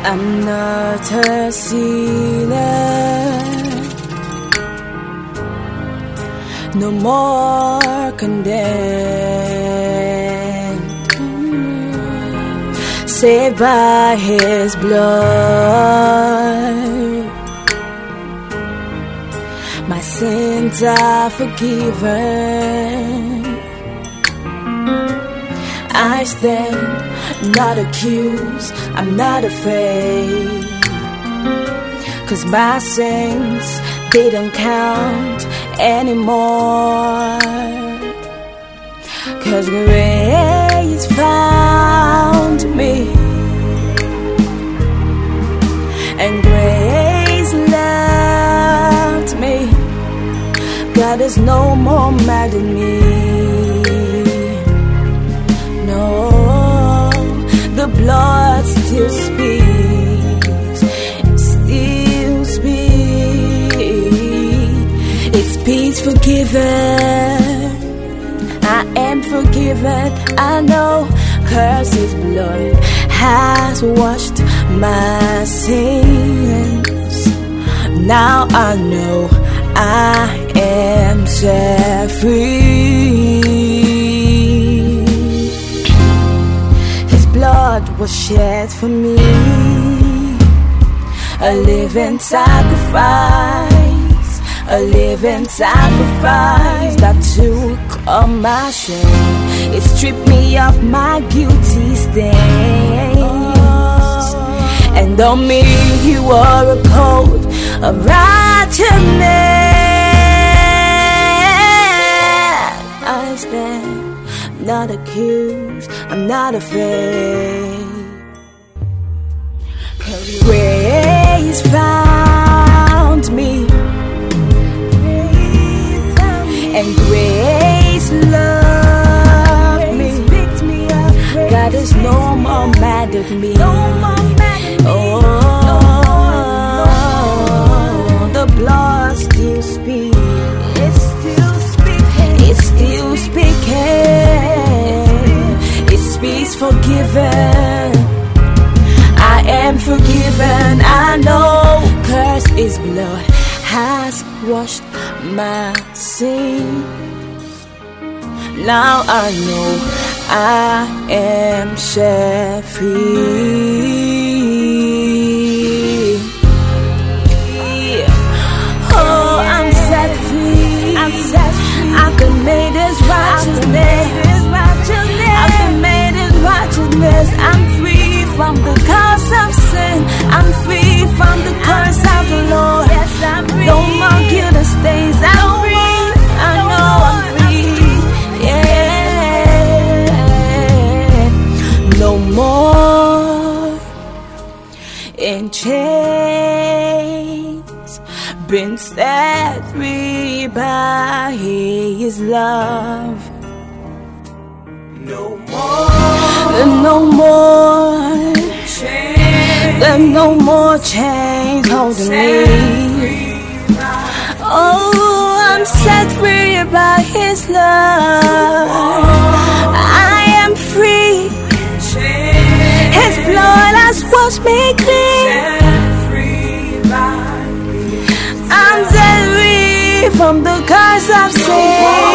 I'm not a sinner, no more condemned, saved by His blood. My sins are forgiven. I stand not accused, I'm not afraid, 'cause my sins, they don't count anymore. 'Cause grace found me, and grace loved me. God is no more mad at me. No, the blood still speaks, still speaks. It speaks forgiven. I am forgiven. I know, 'cause His blood has washed my sins. Now I know I am set free. His blood was shed for me, a living sacrifice, a living sacrifice that took all my shame. It stripped me of my guilty stains, and on me He wore a coat of righteousness. I stand not accused, I'm not afraid. Grace found me, and grace loved me. God is no more mad at me. Oh, the blood still speaks. It's still speaking. It's still speaking. It speaks forgiven. I am forgiven. I know, 'cause His blood has washed my sins. Now I know I am set free. Oh, I'm set free. I'm set free. I've been made His righteousness. I've been made His righteousness. I'm free from the curse of sin. I'm free from the curse of the Lord. Yes, I'm free. No more guilt and stains. I'm free. I know I'm free. Yeah. No more in chains, been set free by His love. No more, no more chains. There's no more chains holding me. Oh, I'm set free by His love. I am free. His blood has washed me clean. I'm set free from the curse of sin.